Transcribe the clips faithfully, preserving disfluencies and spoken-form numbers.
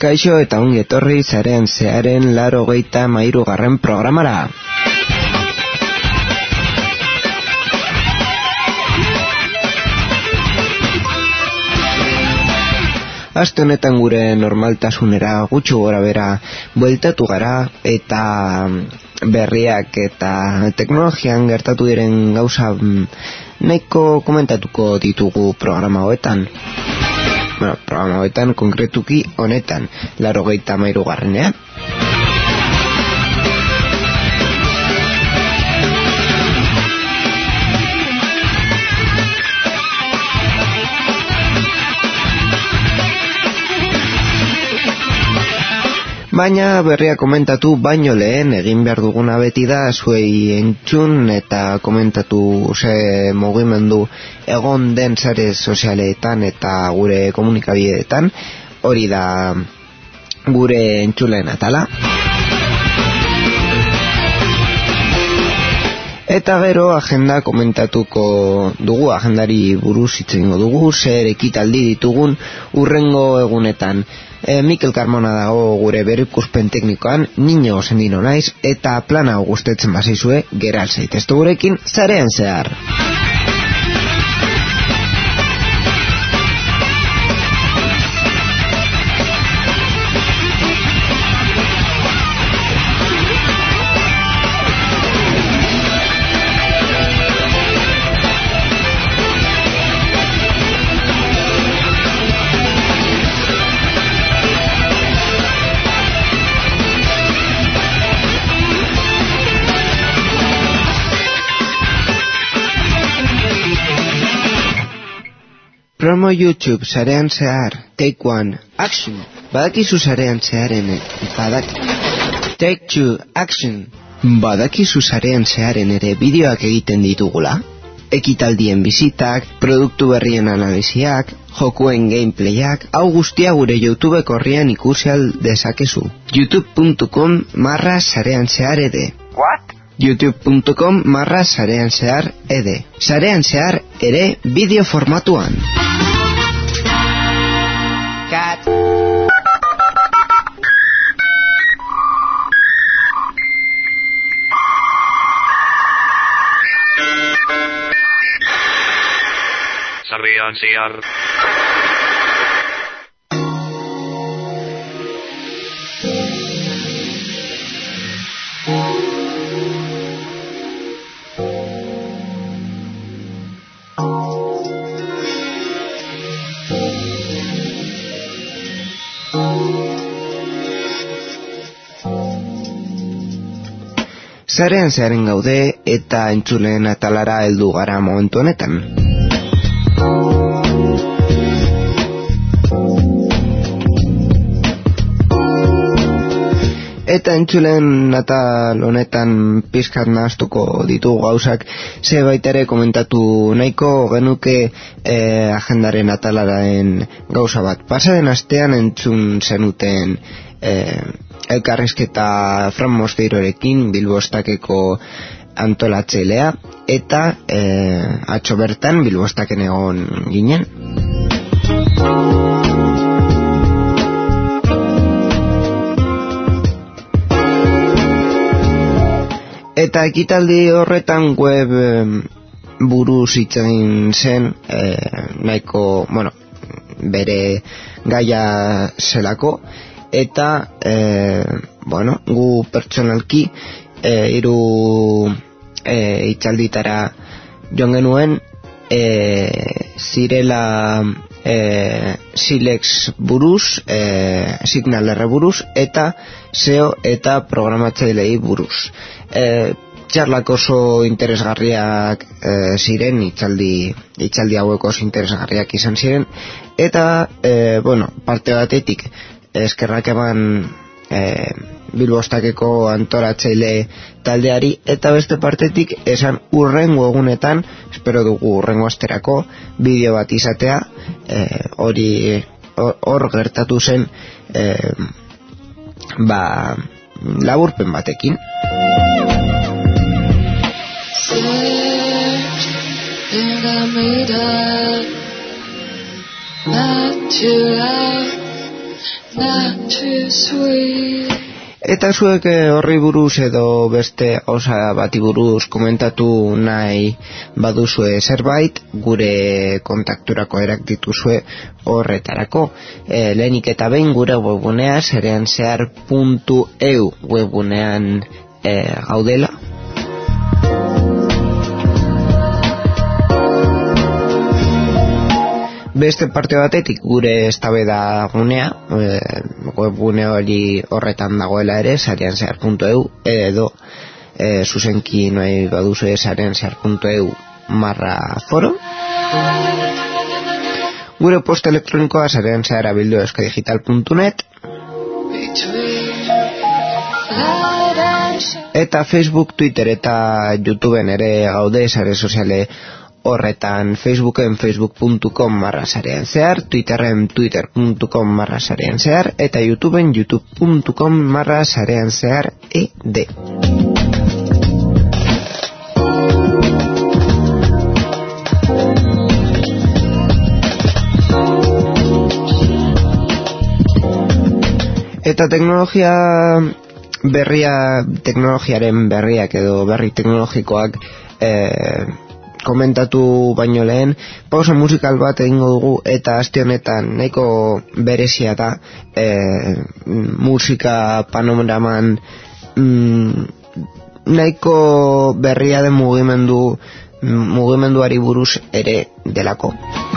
Kaixo eta ongi etorri Sarean Zearen laurogeita hamairugarren programara. Aste honetan gure normaltasunera gutxi gora bera bueltatu gara eta berriak eta teknologian gertatu diren gauza nahiko komentatuko ditugu programa hoetan. Bueno, programa hoetan konkretuki honetan, laurogeita hamairugarrenean. Baina berria komentatu baino lehen egin behar duguna beti da zuei entzun eta komentatu ze mugimendu egon den sare sozialetan eta gure komunikabideetan, hori da gure entzuleen atala. Eta gero agenda komentatuko dugu, agendari buruz hitz egingo dugu, zer ekitaldi ditugun urrengo egunetan. E, Mikel Carmona dago gure berrikuspen teknikoan, Niño Sendino naiz, eta plana gustetzen bazaizue, geral zaiteztu gurekin, Sarean Zehar. Promo YouTube, Sarean Zehar, Take One, Action. Badakizu Sarean Zeharen, badak... Take Two, Action. Badakizu Sarean Zeharen ere bideoak egiten ditugula? Ekitaldien bizitak, produktu berrien analiziak, jokuen gameplayak, hau guztia gure YouTube korrian ikusi al dezakezu. youtube punto com barra Sarean Zehar ede. What? youtube punto com barra Sarean Zehar ede. Sarean Zehar ere bideo formatuan. Cat. Sarean Zehar. Sarean Zeharen gaude eta entzuleen atalara heldu gara momentu honetan. Eta entzuleen atal honetan pizkat nahaztuko ditugu gauzak, ze baita ere komentatu nahiko genuke eh, agendaren atalaren gauza bat. Pasaden astean entzun zenuten eh, elkarrizketa Fran Mosteirorekin, Bilbo Estakeko antolatzailea, eta eh, atzo bertan Bilbo Estaken egon ginen. Eta ekitaldi horretan web eh, buruz hitz egin zen, eh, nahiko, bueno, bere gaia zelako, eta eh, bueno, gu pertsonalki eh, hiru eh, hitzalditara joan genuen, eh, zirela eh, Silex buruz, eh, Signal R buruz, eta S E O eta programatzailei buruz. Eh, txarlak oso interesgarriak eh, ziren, hitzaldi hitzaldi hauek oso interesgarriak izan ziren, eta eh, bueno, parte batetik eskerrak eman eh, Bilbo Estakeko antolatzaile taldeari, eta beste partetik esan urrengo egunetan, espero dugu urrengo asterako bideo bat izatea, hori eh, hor gertatu zen eh, ba, laburpen batekin. Not to love, not to Eta zuek horri buruz edo beste gauza bati buruz komentatu nahi baduzue zerbait, gure kontakturako erak dituzue horretarako. E, lehenik eta behin gure webgunea sareanzehar puntu e u webgunean e, gaudela. Beste parte batetik gure eztabaida gunea, e, webgune hori horretan dagoela ere, sareanzehar puntu e u, edo e, zuzenki nahi baduzu sareanzehar puntu e u marra foro. Gure posta elektronikoa sareanzehar abildu euskadigital puntu net. Eta Facebook, Twitter eta YouTubeen ere gaude sare soziale horretan, Facebooken facebook puntu com marra sareanzehar, Twitterren twitter puntu com marra sareanzehar, eta YouTubeen youtube puntu com marra sareanzehar ed. Eta teknologia berria, teknologiaren berriak edo berri teknologikoak eh, komentatu baino lehen, pausa musikal bat egingo dugu eta aste honetan nahiko berezia da e, musika panoraman mm, nahiko berria den mugimendu mugimenduari buruz ere delako.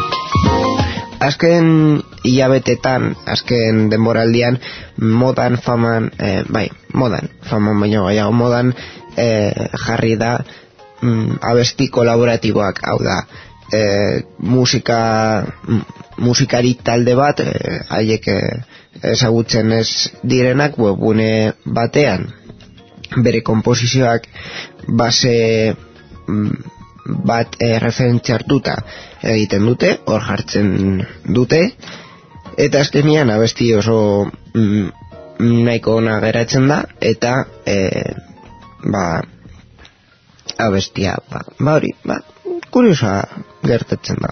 Azken hilabetetan, azken denboraldian, modan faman, e, bai, modan, faman baino gehiago modan e, jarri da Mm, abesti kolaboratiboak, hau da e, musika m, musikari talde bat e, haiek e, ezagutzen ez direnak webgune batean bere konposizioak base m, bat e, referentzia hartuta egiten dute, hor jartzen dute, eta azkenean abesti oso m, nahiko ona geratzen da, eta e, ba abestia, ba, ba hori, ba, kuriosa gertatzen da.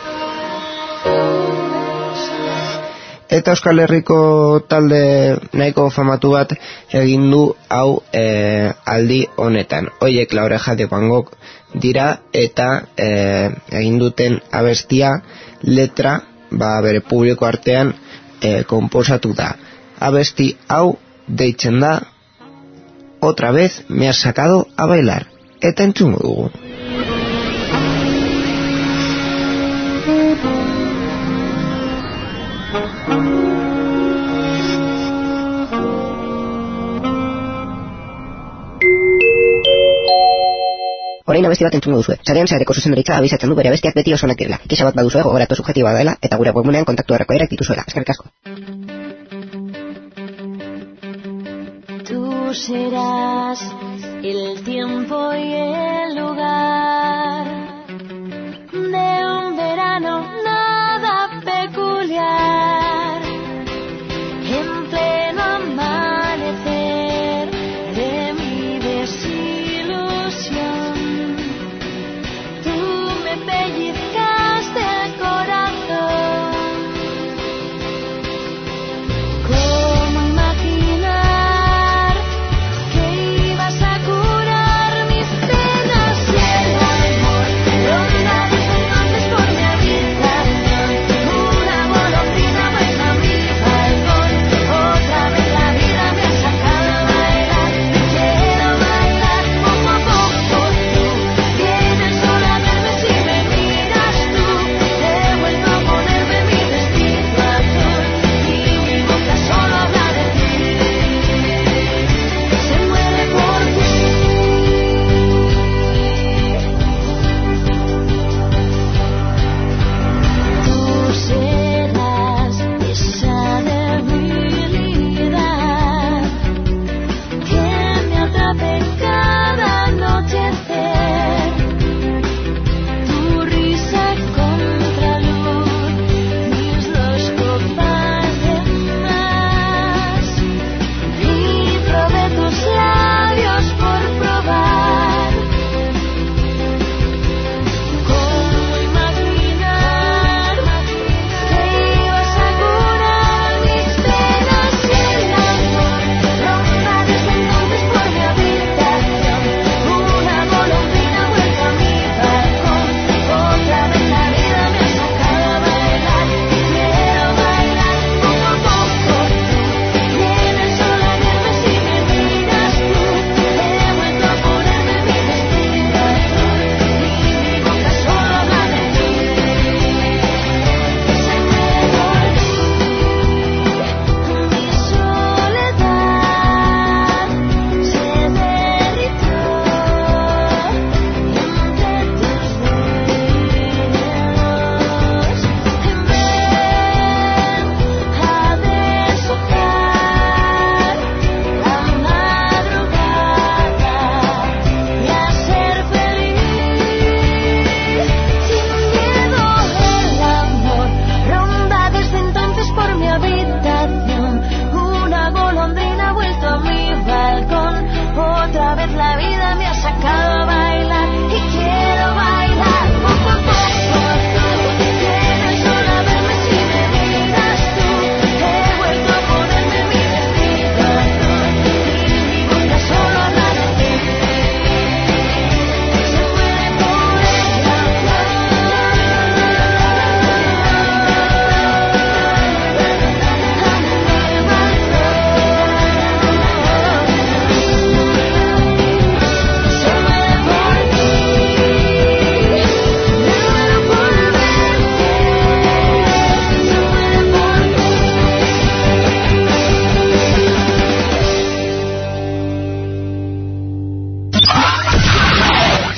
Eta Euskal Herriko talde nahiko famatu bat egin du hau e, aldi honetan. Oiek La Oreja de Van Gogh dira eta e, egin duten abestia letra, ba, bere publiko artean e, konposatu da. Abesti hau deitzen da Otra vez me has sacado a bailar. Eta entzungo dugu. Orain abesti bat entzungo duzue. Sareanzehareko zuzendaritza abisatzen du bere abestiak beti oso onak direla. Kexa bat baduzue gogoratu subjektiboa dela eta gure webgunean kontaktu erreko erak dituzuela. Eskerrik asko. Tú serás el tiempo y el lugar de un verano nada peculiar, en pleno amanecer de mi desilusión. Tú me pellizcaste el corazón. ¿Cómo imaginar que ibas a curar mis penas?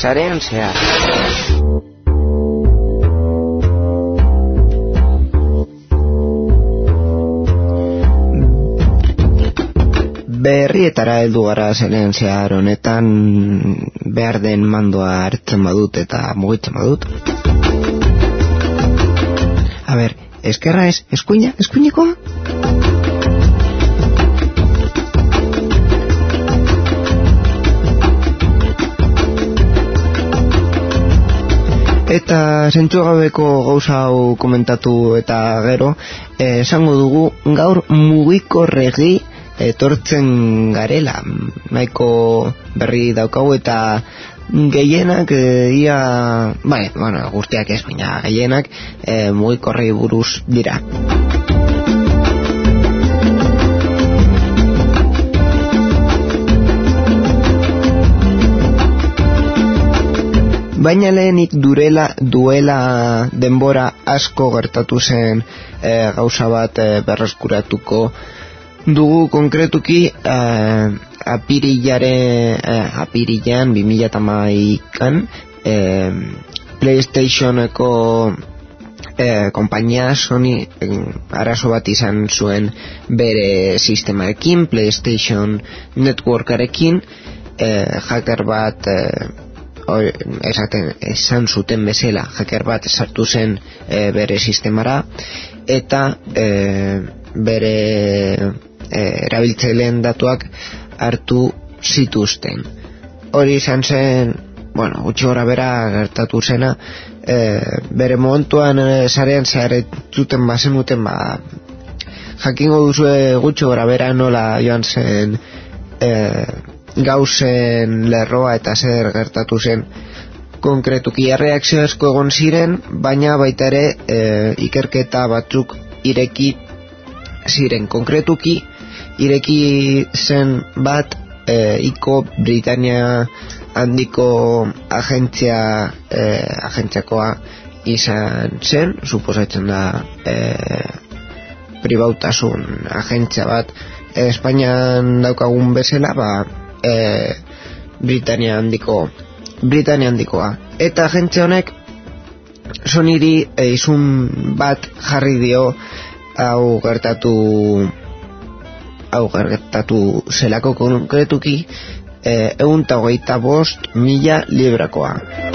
sarean zehar. Berrietara heldu gara zeren zehar honetan behar den mandoa hartzen badut eta mugitzen badut. A ber, eskerra ez, eskuina, eskuinikoa? Eta zentzugabeko gauza hau komentatu eta gero, eh, esango dugu gaur mugikorregi etortzen garela, nahiko berri daukagu eta gehienak e, ia, bai, bueno, guztiak ez, baina gehienak e, mugikorrei buruz dira. Baina lehenik durela, duela denbora asko gertatu zen e, gauza bat e, berreskuratuko dugu konkretuki uh, apirilare uh, apirilean bi mila hamaikan uh, PlayStationeko uh, konpainia Sony uh, arazo bat izan zuen bere sistemarekin, PlayStation Networkarekin, uh, hacker bat uh, esaten, esan zuten bezala hacker bat sartu zen uh, bere sistemara eta uh, bere E, erabiltzaileen datuak hartu zituzten. Hori izan zen, bueno, gutxi gora bera gertatu zena, e, bere momentuan e, sarean zeharetzuten bazenuten, ba, jakingo duzue gutxi gora bera nola joan zen e, gauzen lerroa eta zer gertatu zen konkretuki. Erreakzio asko egon ziren, baina baita ere e, ikerketa batzuk ireki ziren konkretuki. Ireki zen bat e, Iko Britania handiko agentzia e, agentziakoa izan zen, suposatzen da e, pribautasun agentzia bat e, Espainian daukagun bezala, ba, e, Britania handiko Britania handikoa. Eta agentzia honek Sonyri e, izun bat jarri dio hau gertatu hau gertatu zelako konkretuki ehun eta hogeita bost mila librakoa.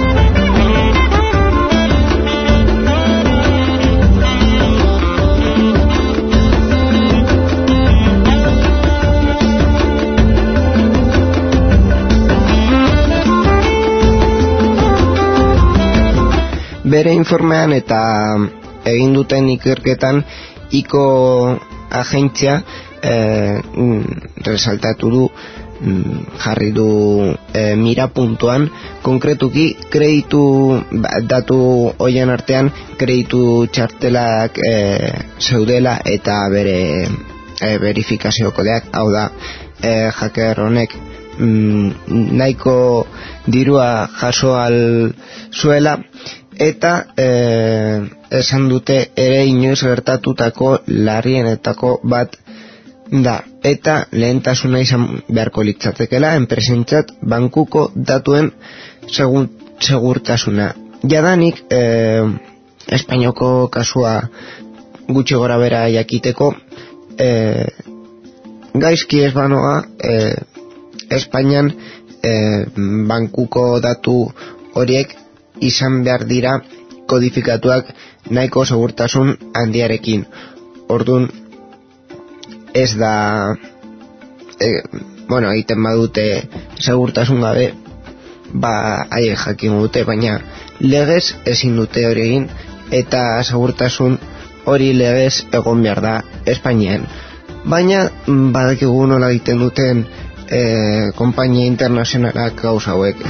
Bere informean eta egin duten ikerketan Iko agentzia Eh, resaltatu du, jarri du eh, mira puntuan konkretuki kreditu datu hoien artean kreditu txartelak eh, zeudela eta bere eh, verifikazio kodeak, hau da eh, hacker honek mm, nahiko dirua jaso al zuela eta eh, esan dute ere inoiz gertatutako larrienetako bat da, eta lehentasuna izan beharko litzatekela enpresentzat bankuko datuen segun, segurtasuna. Jadanik eh, Espainiako kasua gutxi gora bera jakiteko eh, gaizki ez banoa eh, Espainian eh, bankuko datu horiek izan behar dira kodifikatuak nahiko segurtasun handiarekin. Ordun ez da e, bueno, egiten badute segurtasun gabe, ba haie jakin dute, baina legez ezin dute hori egin eta segurtasun hori legez egon behar da Espainian. Baina badakigu nola egiten duten e, konpainia internazionalak gauza hauek.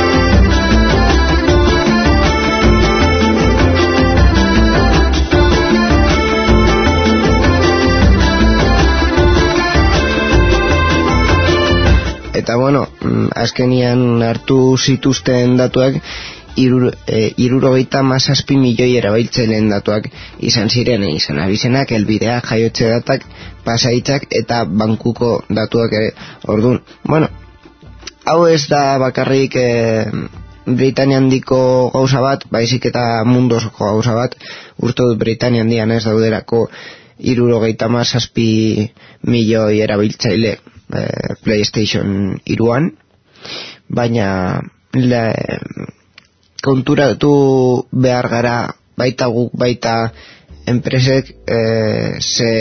Eta bueno, azkenian hartu zituzten datuak hirurogeita hamazazpi milioi erabiltzaileen datuak izan ziren, izan abizenak, elbidea, jaiotze datak, pasaitzak eta bankuko datuak ere. Orduan, bueno, hau ez da bakarrik e, Britania handiko gauza bat, baizik eta mundu osoko gauza bat. Uste dut Britania handian ez dauderako hirurogeita hamazazpi milioi erabiltzaile eh, PlayStation hiruan, baina le, konturatu behar gara baita guk baita enpresek eh, ze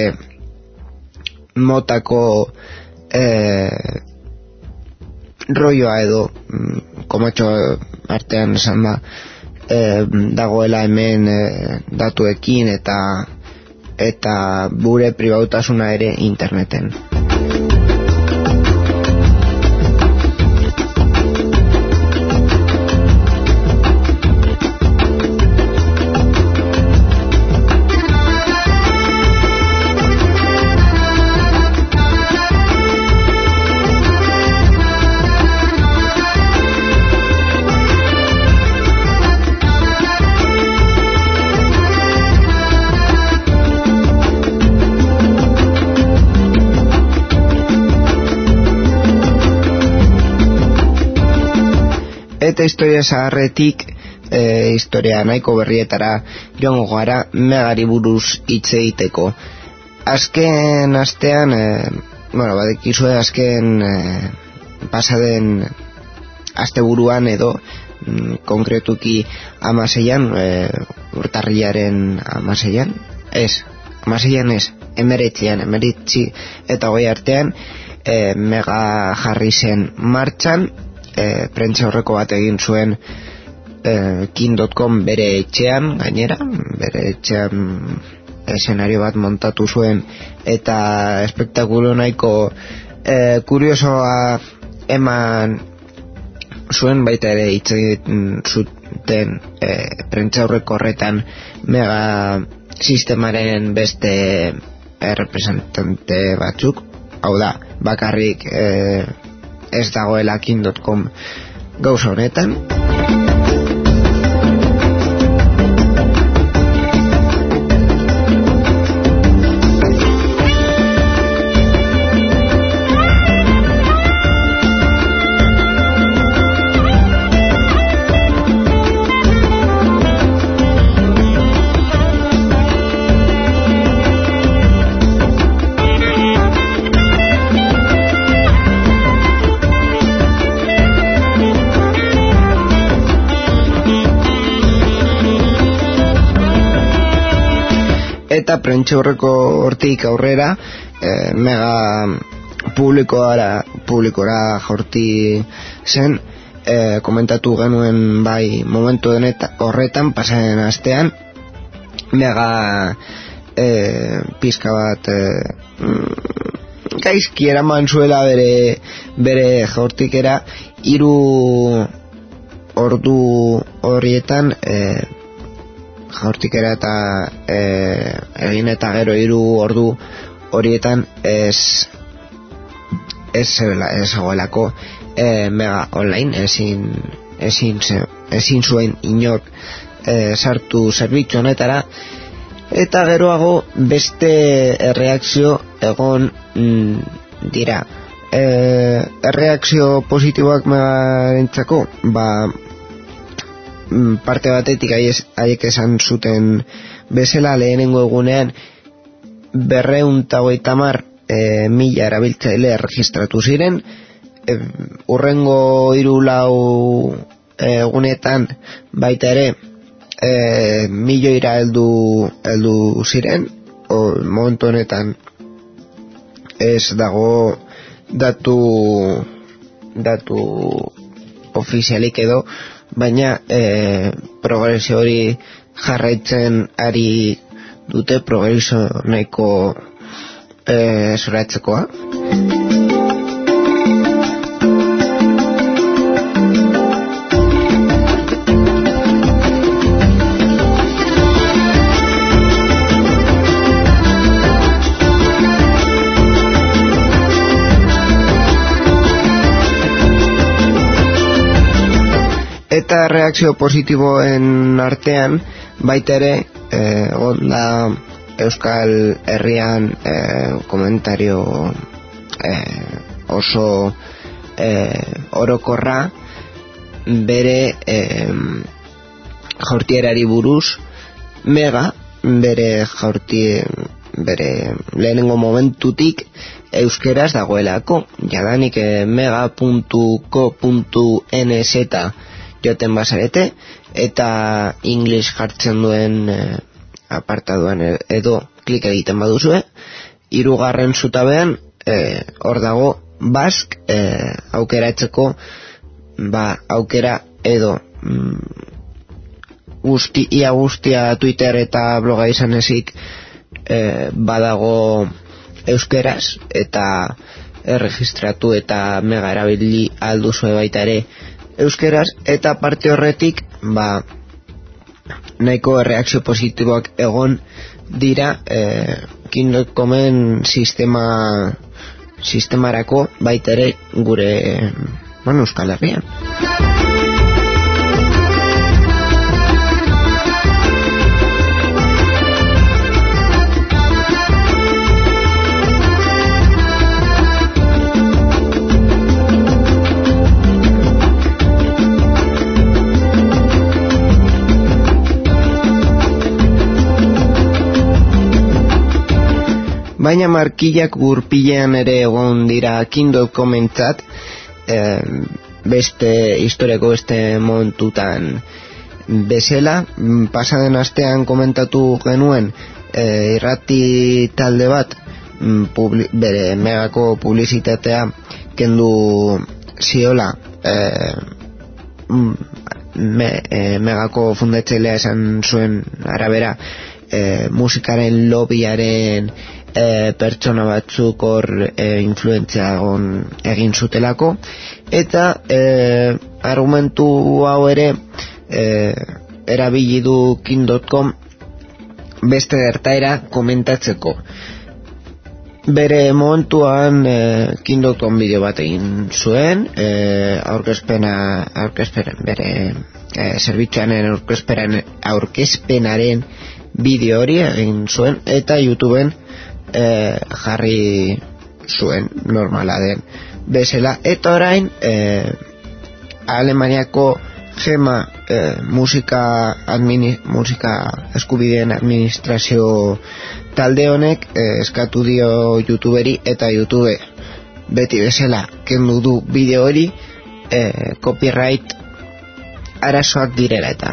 motako eh, rolloa edo komatxo artean esan da eh, dagoela hemen eh, datuekin eta eta gure pribautasuna ere interneten. Eta historia zaharretik e, historia nahiko berrietara joango gara Megari buruz hitz egiteko. Azken astean e, bueno, badekizue azken e, pasaden asteburuan edo mm, konkretuki hamaseian e, urtarrilaren hamaseian ez, hamaseian ez emeretzian, emeretzi eta hogei artean e, Mega jarri zen martxan. E, prentza horreko bat egin zuen e, king dot com bere etxean, gainera bere etxean eszenario bat montatu zuen eta espektakulo nahiko e, kuriosoa eman zuen, baita ere hitz egiten zuten e, prentza horreko horretan Mega sistemaren beste errepresentante batzuk, hau da, bakarrik e, ez dagoela king dot com gauza honetan. Eta prentsa horreko hortik aurrera e, Mega publikoara publikora jorti zen, e, komentatu genuen bai momentu deneta, horretan pasaren astean Mega e, pizka bat e, gaizki eraman zuela bere, bere jortikera. Hiru ordu horietan e, jaurtikera eta e, egin eta gero hiru ordu horietan ez ez zela ez zegoelako e, Mega online, ezin ezin, ezin zuen inor e, sartu zerbitzu honetara, eta geroago beste erreakzio egon mm, dira. E, erreakzio positiboak Megarentzako, ba parte batetik haiek esan zuten bezala lehenengo egunean berrehun eta hogeita hamar e, mila erabiltzaile erregistratu ziren. E, urrengo hiru lau egunetan baita ere e, milioira heldu heldu ziren. O, momentu honetan ez dago datu datu ofizialik edo, baina e, progresio hori jarraitzen ari dute, progresio nahiko e, zoratzekoa. Eta reakzio positiboen artean baita ere eh, onda Euskal Herrian eh, komentario eh, oso eh, orokorra bere eh, jaurtierari buruz, Mega bere jaurtie bere lehenengo momentutik euskeraz dagoelako. Jadanik eh, mega puntu co puntu nz joten bazarete eta English jartzen duen eh, apartaduan edo klik egiten baduzue, hirugarren zutabean eh, hor dago Bask eh, aukeratzeko ba aukera edo mm, guzti, ia guztia Twitter eta bloga izan ezik eh, badago euskeraz eta erregistratu eta Mega erabili alduzue baita ere euskeraz, eta parte horretik ba nahiko erreakzio positiboak egon dira eh, Kindle puntu comen sistema sistemarako baita ere gure bueno, Euskal Herrian. Baina markillak gurpilean ere egon dira Kindle puntu comentzat, eh, beste historiako beste momentutan bezala. Pasaden astean komentatu genuen eh, irrati talde bat publi, bere Megako publizitatea kendu ziola eh, me, eh, Megako fundatzailea esan zuen arabera eh, musikaren lobbyaren E, pertsona batzuk hor e, influentzia on egin zutelako, eta e, argumentu hau ere e, erabili du Kindle puntu com beste gertaera komentatzeko. Bere momentuan e, Kindle puntu com bideo bat egin zuen, e, aurkezpena aurkezpenen bere e, zerbitzuaren aurkezpenaren aurkezpenaren bideo hori egin zuen eta YouTubeen Eh, jarri zuen normala den bezala, eta orain eh, Alemaniako Gema eh, musika, admini, musika eskubideen administrazio talde honek eh, eskatu dio YouTuberi, eta YouTube beti bezala kendu du bideo hori eh, copyright arazoak direla eta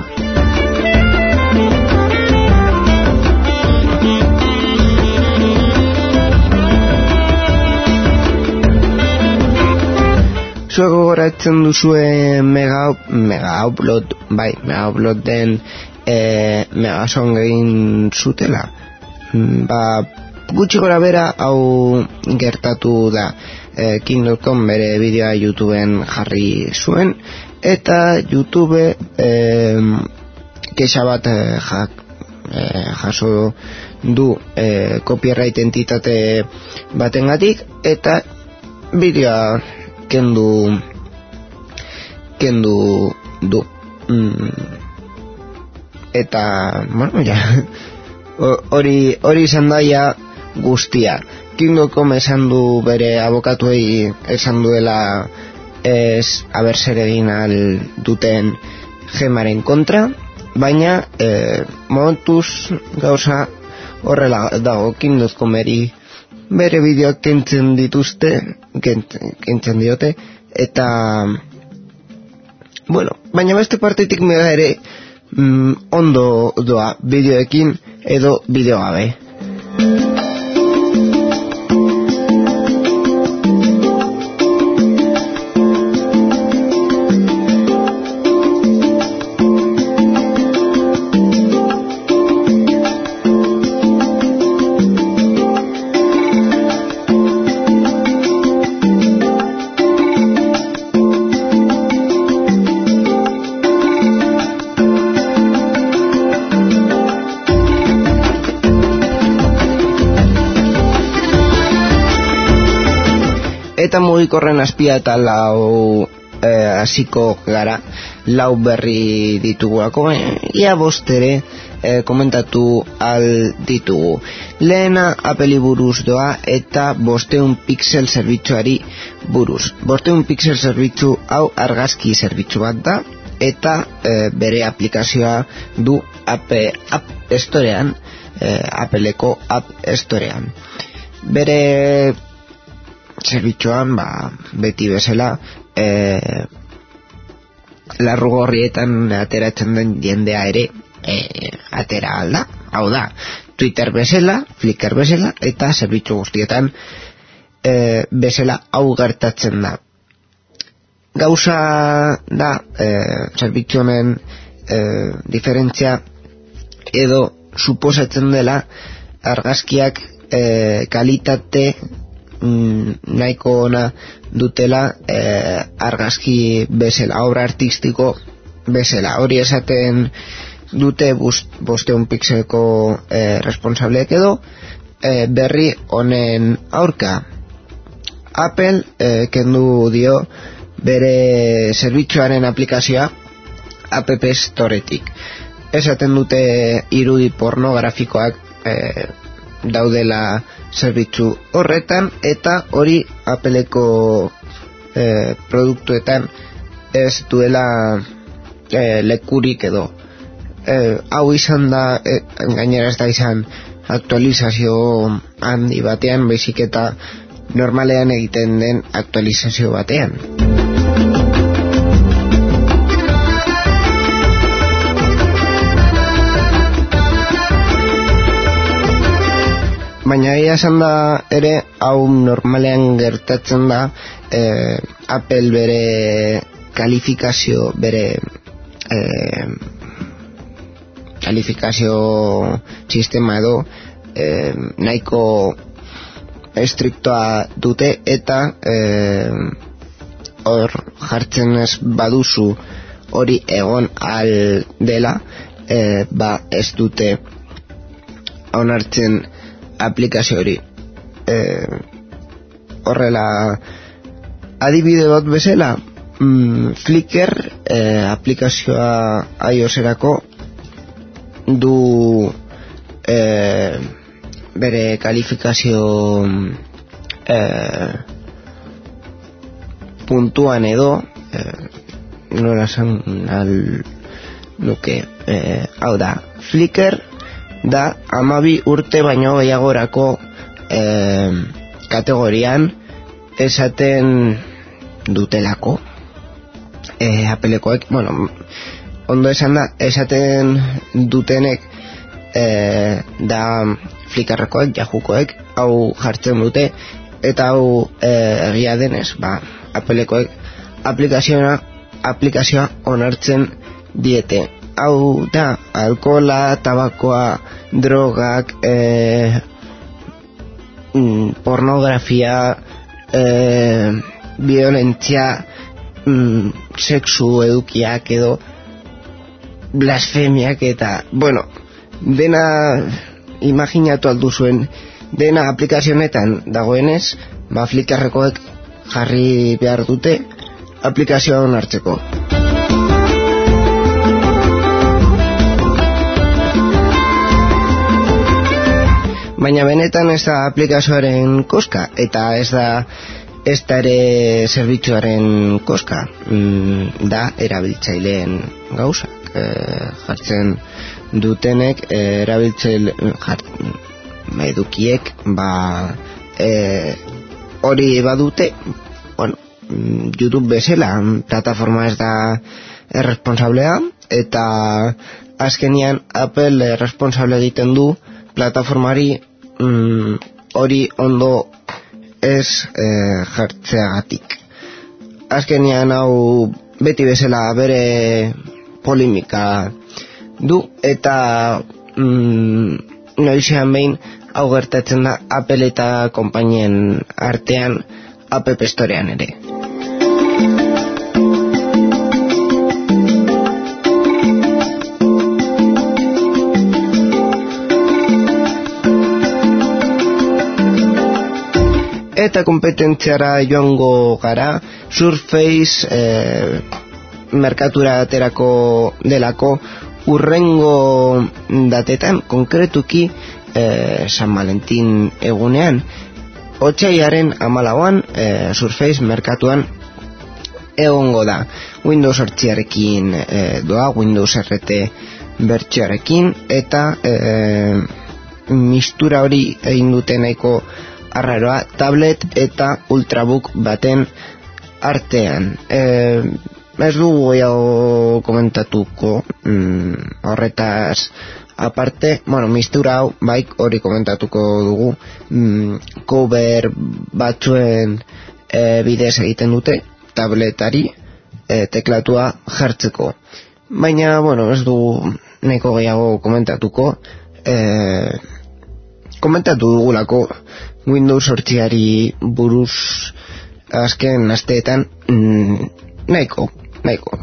zuek gogoratzen duzue mega, mega upload, bai, mega upload den e, mega song egin zutela. Ba, gutxi gora bera hau gertatu da. E, Kindle puntu com bere bideoa YouTubeen jarri zuen, eta YouTube e, kexa bat e, jak, e, jaso du e, copyright entitate batengatik, eta bideoa kendu kendu du mm. eta bueno ja hori hori izan daia guztia. Kindle puntu com esan du bere abokatuei esan duela ez haber zer egin al duten Gemaren kontra, baina eh, momentuz gauza horrela dago. Kindle puntu comeri bere bideoak kentzen dituzte, kentzen diote, eta bueno, baina beste partetik Mega ere mm, ondo doa bideoekin edo bideo gabe. Eta mugikorren azpia eta lau hasiko e, gara, lau berri ditugulako, ia bost ere e, komentatu al ditugu. Lehena Appleri buruz doa eta bosteun pixel zerbitzuari buruz. Bosteun pixel zerbitzu hau argazki zerbitzu bat da eta e, bere aplikazioa du App, App Storean, e, Appleko App Storean. Bere zerbitzuan, ba, beti bezala, e, larrugorrietan ateratzen den jendea ere e, atera alda, hau da, Twitter bezala, Flickr bezala, eta zerbitzu guztietan e, bezala hau gertatzen da. Gauza da, e, zerbitzu honen e, diferentzia edo suposatzen dela argazkiak e, kalitate mm, nahiko ona dutela e, argazki bezala, obra artistiko bezala. Hori esaten dute bosteun pixeleko e, responsableek edo e, berri honen aurka. Apple e, kendu dio bere zerbitzuaren aplikazioa App Storetik. Esaten dute irudi pornografikoak e, daudela zerbitzu horretan eta hori Appleko e, produktuetan ez duela e, lekurik edo. E, hau izan da, e, gainera ez da izan aktualizazio handi batean, baizik eta normalean egiten den aktualizazio batean. Baina ia esan da ere, hau normalean gertatzen da, e, Apple bere kalifikazio, bere e, kalifikazio sistema edo e, nahiko estriktoa dute eta e, hor jartzen ez baduzu hori egon al dela, e, ba ez dute onartzen aplikazio hori. E, horrela adibide bat bezala, mm, Flickr e, aplikazioa iOS-erako du e, bere kalifikazio e, puntuan edo e, nola esan al nuke e, hau da, Flickr da hamabi urte baino gehiagorako e, kategorian esaten dutelako e, Applekoek, bueno, ondo esan da, esaten dutenek e, da Flickrkoek, Yahookoek, hau jartzen dute eta hau e, egia denez, ba, Applekoek aplikazioa aplikazioa onartzen diete. Hau da, alkohola, tabakoa, drogak, e, mm, pornografia, e, violentzia, mm, sexu edukiak edo blasfemiak eta, bueno, dena imaginatu aldu zuen, dena aplikazionetan dagoenez, ba Flickrkoek jarri behar dute aplikazioa onartzeko. Baina benetan ez da aplikazioaren koska eta ez da ez da ere zerbitzuaren koska, mm, da erabiltzaileen gauzak e, jartzen dutenek e, erabiltzaile jart, edukiek ba e, hori badute, bueno, YouTube bezala plataforma ez da erresponsablea eta azkenian Apple responsable egiten du plataformari mm, hori ondo ez eh, jartzeagatik. Azkenean hau beti bezala bere polemika du eta mm, noizean behin hau gertatzen da Apple eta konpainien artean App Storean ere. Eta kompetentziara joango gara, Surface eh, merkatura aterako delako urrengo datetan, konkretuki eh, San Valentin egunean, otsailaren hamalauan eh, Surface merkatuan egongo da. Windows zortziarekin eh, doa, Windows R T bertsioarekin, eta eh, mistura hori egin dute nahiko arraroa tablet eta ultrabook baten artean. Eh, ez dugu gehiago komentatuko mm, horretaz aparte, bueno, mistura hau baik hori komentatuko dugu, mm, cover batzuen e, bidez egiten dute tabletari e, teklatua jartzeko. Baina, bueno, ez dugu nahiko gehiago komentatuko, e, komentatu dugulako Windows zortziari buruz azken asteetan mm, nahiko, nahiko.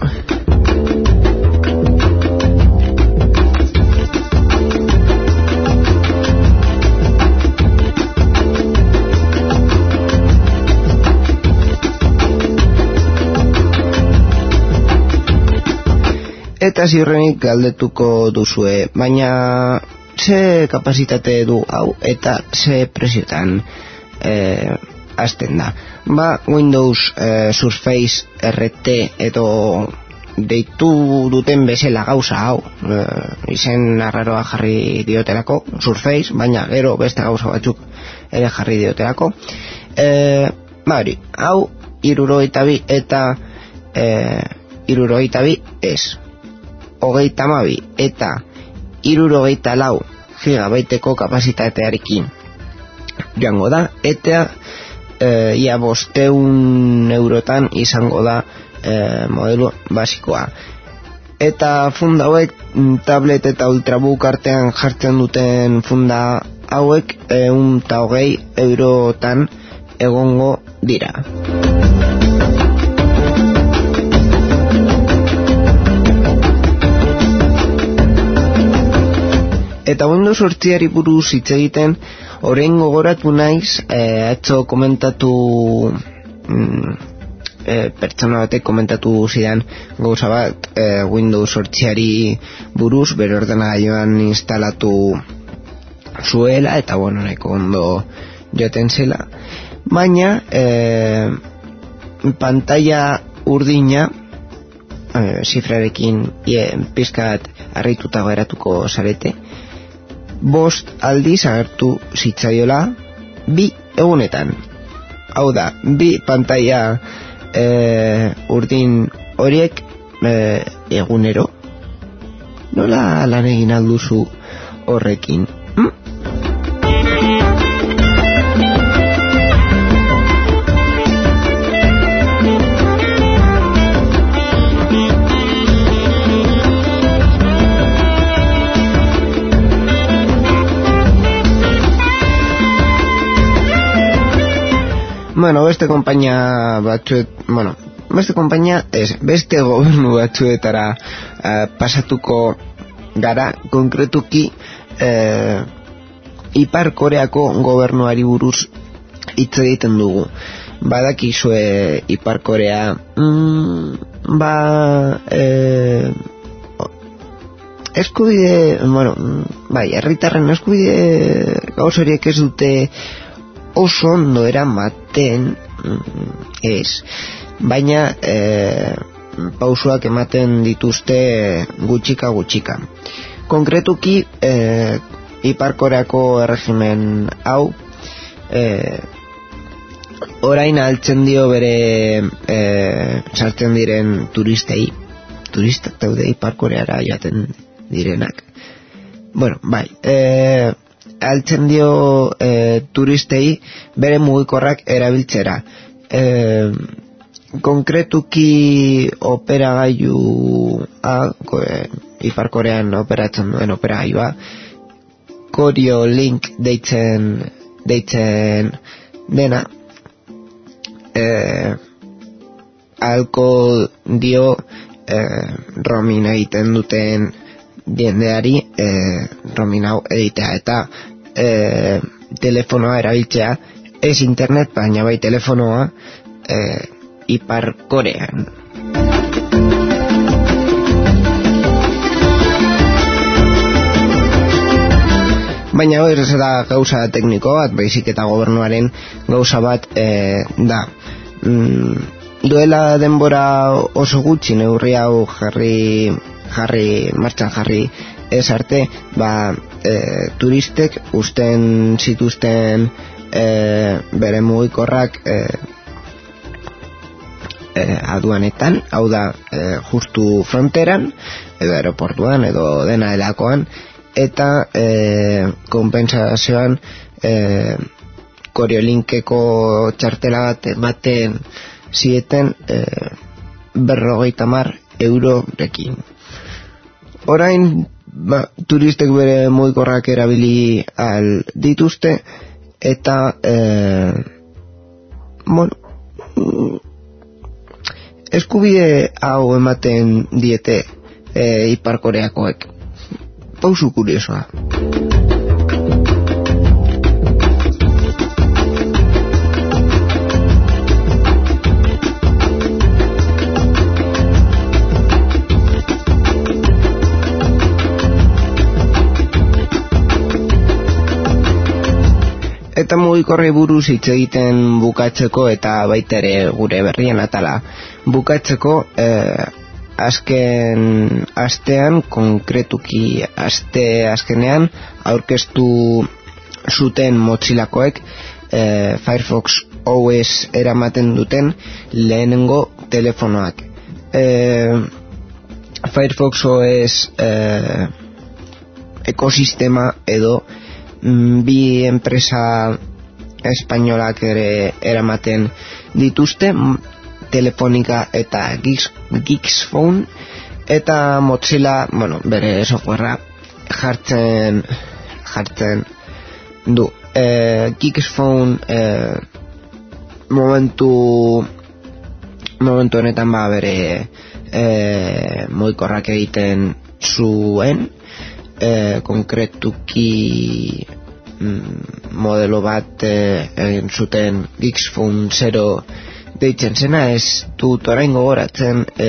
Eta ziurrenik galdetuko duzue, baina ze kapasitate du hau eta ze presiotan eh, azten da. Ba, Windows eh, Surface R T edo deitu duten bezala gauza hau, eh, izen arraroa jarri diotelako, Surface, baina gero beste gauza batzuk ere jarri diotelako. Eh, ba hori, hau hirurogeita bi eta eh, hirurogeita bi ez. Hogeita hamabi eta hirurogeita lau gigabaiteko kapasitatearekin joango da, eta e, ia bosteun eurotan izango da e, modelo basikoa. Eta funda hauek, tablet eta ultrabook artean jartzen duten funda hauek ehun eta hogei eurotan egongo dira. Eta Windows zortziari buruz hitz egiten, orain gogoratu naiz, eh, atzo komentatu mm, eh, pertsona batek komentatu zidan gauza bat eh, Windows zortziari buruz, bere ordenagailuan instalatu zuela, eta bueno, nahiko ondo joaten zela, baina eh, pantalla urdina eh, zifrarekin eh, pizkat harrituta geratuko zarete, bost aldiz agertu zitzaiola bi egunetan. Hau da, bi pantalla e, urdin horiek e, egunero. Nola lan egin alduzu horrekin? Hm? Bueno, beste konpainia batzuet, bueno, beste konpainia ez, beste gobernu batzuetara uh, pasatuko gara, konkretuki uh, Ipar Koreako gobernuari buruz hitz egiten dugu. Badakizue Ipar Korea, mm, ba, eh, eskubide, bueno, bai, herritarren eskubide gauz horiek ez dute oso ondo eramaten, ez, baina e, pausuak ematen dituzte gutxika gutxika. Konkretuki e, Ipar Koreako erregimen hau e, orain altzen dio bere e, sartzen diren turistei, turistak daude Ipar Koreara jaten direnak, bueno, bai, e, altzen dio e, turistei bere mugikorrak erabiltzera. E, konkretuki operagailua, e, Ipar Korean operatzen duen operagailua, Koryo Link deitzen, deitzen dena, e, alko dio e, roaming egiten duten jendeari e, roaming hau egitea eta e, telefonoa erabiltzea, ez internet, baina bai telefonoa e, Ipar Korean. Baina hori ez da gauza tekniko bat, baizik eta gobernuaren gauza bat e, da. Mm, duela denbora oso gutxi neurri hau jarri, jarri martxan jarri ez arte, ba, e, turistek usten zituzten e, bere mugikorrak e, e, aduanetan, hau da e, justu fronteran, edo aeroportuan, edo dena delakoan, eta e, kompensazioan e, Koriolinkeko txartela bat ematen zieten e, berrogeita hamar eurorekin. Orain ba, turistek bere mugikorrak erabili al dituzte eta e, bueno, eskubide hau ematen diete e, Ipar Koreakoek. Pausu kuriosoa. Eta mugikorrei buruz hitz egiten bukatzeko eta baita ere gure berrien atala bukatzeko, eh, azken astean, konkretuki aste azkenean aurkeztu zuten Mozillakoek eh, Firefox O S eramaten duten lehenengo telefonoak. Eh, Firefox O S eh, ekosistema edo bi enpresa espainolak ere eramaten dituzte, Telefonica eta Geeksphone, eta Mozilla, bueno, bere softwarea jartzen jartzen du. E, Geeksphone e, momentu momentu honetan ba bere e, mugikorrak egiten zuen, e, konkretuki mm, modelo bat e, egin zuten Geeksphone zero deitzen zena, ez dut orain gogoratzen e,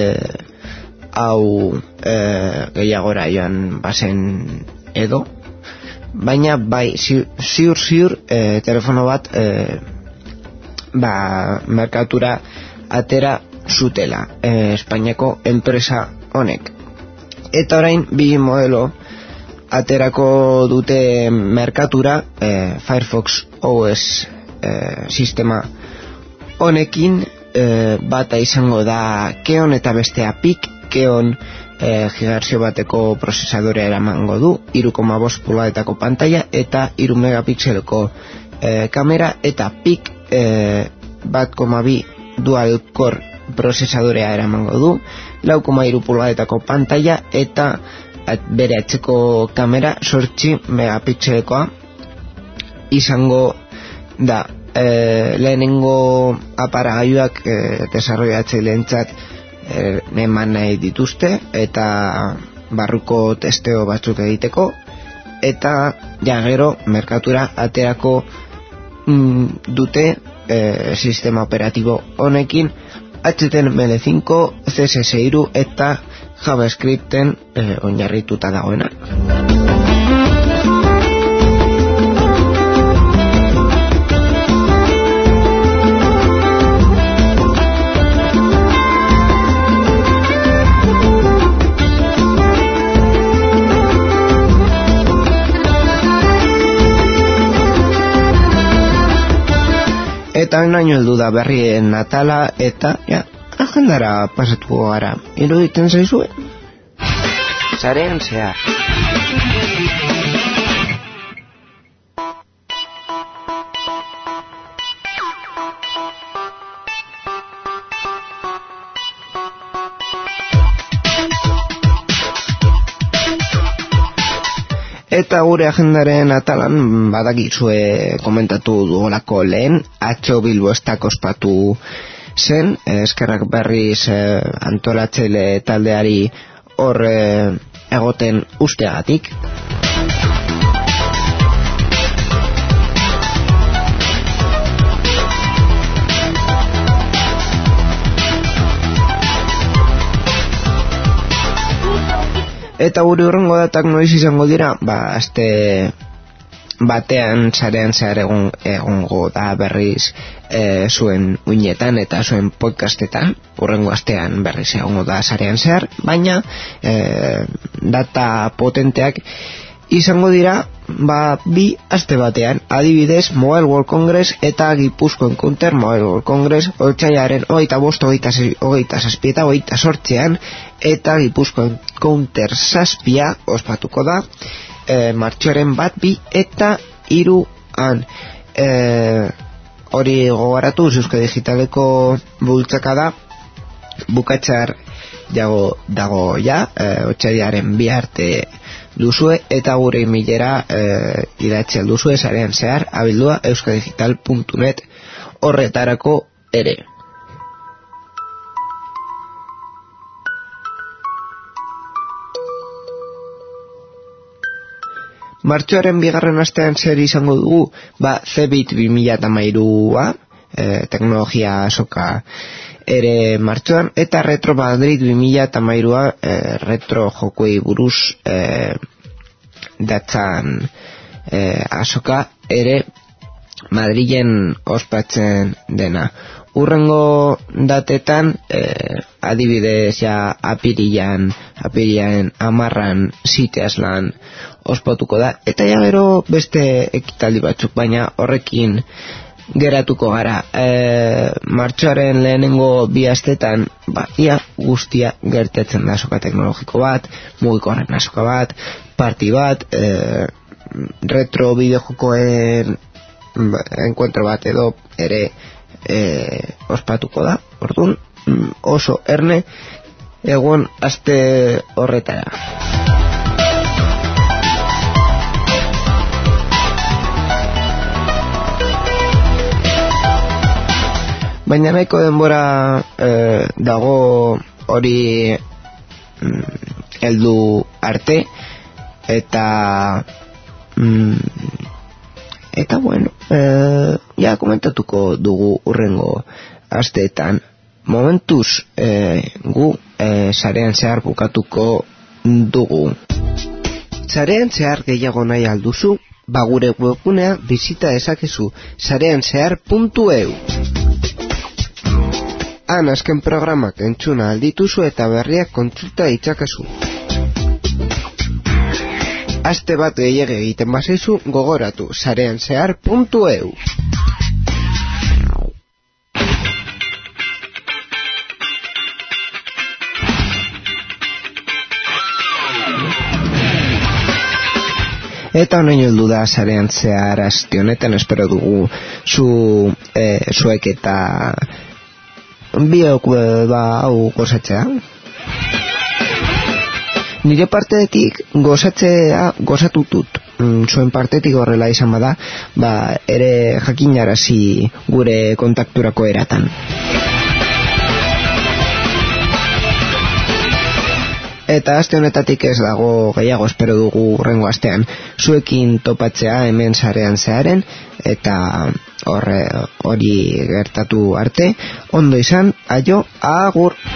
hau e, gehiagora joan bazen edo, baina bai ziur ziur e, telefono bat e, ba merkatura atera zutela e, Espainiako enpresa honek. Eta orain bi modelo aterako dute merkatura, e, Firefox O S e, sistema honekin, e, bata izango da Keon eta bestea Pik. Keon e, gigahertzio bateko prozesadorea eramango du, hiru koma bost pulgadetako pantalla eta hiru megapixeleko e, kamera, eta Pik e, bat koma bi dual core prozesadorea eramango du, lau koma hiru pulgadetako pantalla eta at, bere atzeko kamera zortzi megapixelekoa izango da. E, lehenengo aparagailuak e, desarrollatzaileentzat e, eman nahi dituzte eta barruko testeo batzuk egiteko, eta ja gero merkatura aterako mm, dute e, sistema operatibo honekin H T M L cinco, C S S hiru eta JavaScripten e, oinarrituta dagoena. Eta naino heldu da berrien atala, eta ja, agendara pasatuko gara. Iruditzen zaizue? Sarean zehar. Eta gure agendaren atalan badakizue komentatu dugolako lehen, atzo Bilbo estak ospatu zen, eskerrak berriz eh, antolatzaile taldeari hor eh, egoten usteagatik. Eta gure horrengo datak noiz izango dira, ba, aste batean sarean zehar egon, egongo da berriz e, zuen uinetan eta zuen podcastetan, urrengo astean berriz egongo da sarean zehar, baina e, data potenteak izango dira ba, bi aste batean, adibidez Mobile World Congress eta Gipuzko Encounter Mobile World Congress otsailaren hogeita bost, hogeita zazpi eta hogeita zortzian, eta Gipuzko Encounter zazpia ospatuko da e, martxoaren bat, bi eta hiruan. E, hori gogoratu, Euskadi Digitaleko bultzakada bukatxar dago, dago ja, e, otsailaren bi arte duzue, eta gure emailera e, idatzi alduzue sarean zehar abildua euskadigital puntu net horretarako ere. Martxoaren bigarren astean zer izango dugu? Ba, Cebit bi mila hamairua, e, teknologia azoka ere martxoan, eta Retro Madrid bi mila hamairua, e, retro jokuei buruz e, datzan e, azoka ere Madrilen ospatzen dena. Urrengo datetan e, adibidez ja apirilan apirilan amarran Ziteaslan ospatuko da, eta ja gero beste ekitaldi batzuk, baina horrekin geratuko gara. E, martxoaren lehenengo bi astetan ba, ia guztia gertatzen da, azoka teknologiko bat, mugikorren azoka bat, parti bat, e, retro bideojokoen enkuentro bat edo ere e, ospatuko da. Orduan oso erne egon aste horretara. Baina nahiko denbora e, dago hori mm, heldu arte, eta mm, eta bueno, e, ja komentatuko dugu urrengo asteetan. Momentuz e, gu e, sarean zehar bukatuko dugu. Sarean zehar gehiago nahi alduzu, ba gure webgunea bizita dezakezu sarean zehar puntu e u. Han azken programak entzuna aldituzu eta berriak kontsulta itxakazu. Aste bat gehiago egiten bazaizu, gogoratu sarean zehar puntu e u. Eta honein heldu da sarean zehar aste honetan, espero dugu zu, e, zuek eta biok ba, hau gozatzea. Nire partetik gozatzea gozatutut. Zuen partetik horrela izan bada, ba, ere jakinarazi gure kontakturako eratan. Eta aste honetatik ez dago gehiago, espero dugu urrengo astean zuekin topatzea hemen sarean zeharen, eta horre hori gertatu arte, ondo izan, aio, agur!